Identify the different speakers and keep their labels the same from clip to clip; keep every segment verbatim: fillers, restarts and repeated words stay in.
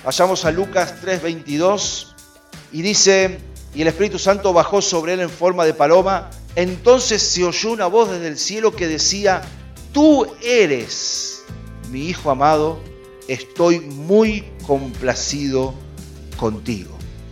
Speaker 1: Vayamos a Lucas tres veintidós y dice: y el Espíritu Santo bajó sobre él en forma de paloma. Entonces se oyó una voz desde el cielo que decía: tú eres mi Hijo amado, estoy muy complacido contigo.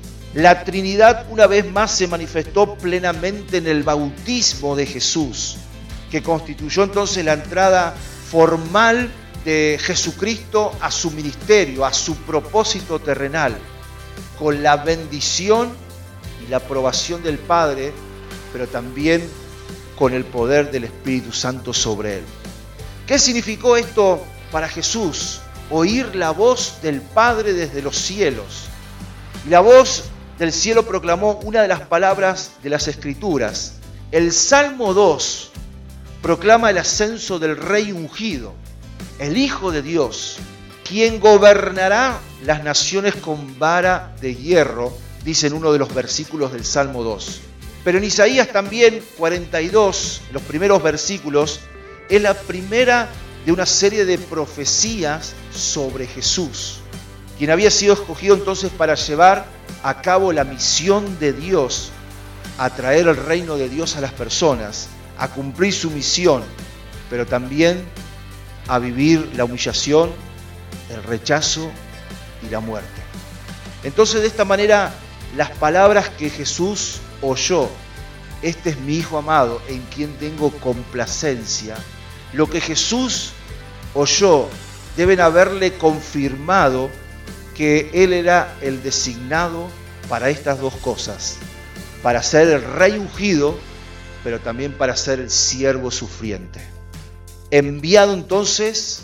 Speaker 1: La Trinidad una vez más se manifestó plenamente en el bautismo de Jesús, que constituyó entonces la entrada formal de Jesucristo a su ministerio, a su propósito terrenal, con la bendición y la aprobación del Padre, pero también con el poder del Espíritu Santo sobre él. ¿Qué significó esto para Jesús? Oír la voz del Padre desde los cielos. Y la voz del cielo proclamó una de las palabras de las Escrituras. El Salmo dos proclama el ascenso del Rey ungido, el Hijo de Dios, quien gobernará las naciones con vara de hierro, dice en uno de los versículos del Salmo dos. Pero en Isaías también cuarenta y dos, los primeros versículos, es la primera de una serie de profecías sobre Jesús, quien había sido escogido entonces para llevar a cabo la misión de Dios, a traer el reino de Dios a las personas, a cumplir su misión, pero también a vivir la humillación, el rechazo y la muerte. Entonces, de esta manera, las palabras que Jesús oyó: este es mi Hijo amado, en quien tengo complacencia, lo que Jesús oyó deben haberle confirmado que Él era el designado para estas dos cosas, para ser el Rey ungido, pero también para ser el siervo sufriente. Enviado entonces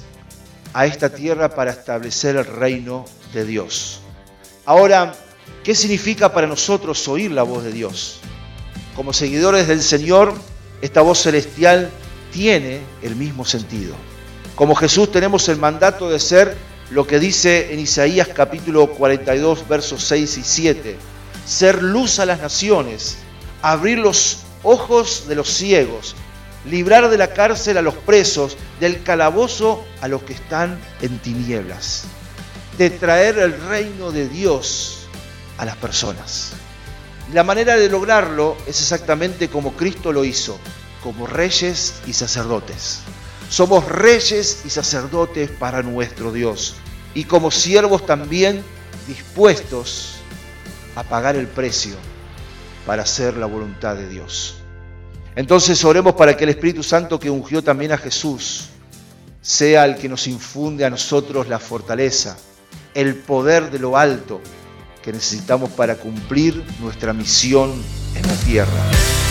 Speaker 1: a esta tierra para establecer el reino de Dios. Ahora, ¿qué significa para nosotros oír la voz de Dios? Como seguidores del Señor, esta voz celestial tiene el mismo sentido. Como Jesús tenemos el mandato de ser lo que dice en Isaías capítulo cuarenta y dos, versos seis y siete. Ser luz a las naciones, abrir los ojos de los ciegos, librar de la cárcel a los presos, del calabozo a los que están en tinieblas. De traer el reino de Dios a las personas. La manera de lograrlo es exactamente como Cristo lo hizo, como reyes y sacerdotes. Somos reyes y sacerdotes para nuestro Dios, y como siervos también dispuestos a pagar el precio para hacer la voluntad de Dios. Entonces oremos para que el Espíritu Santo, que ungió también a Jesús, sea el que nos infunde a nosotros la fortaleza, el poder de lo alto que necesitamos para cumplir nuestra misión en la tierra.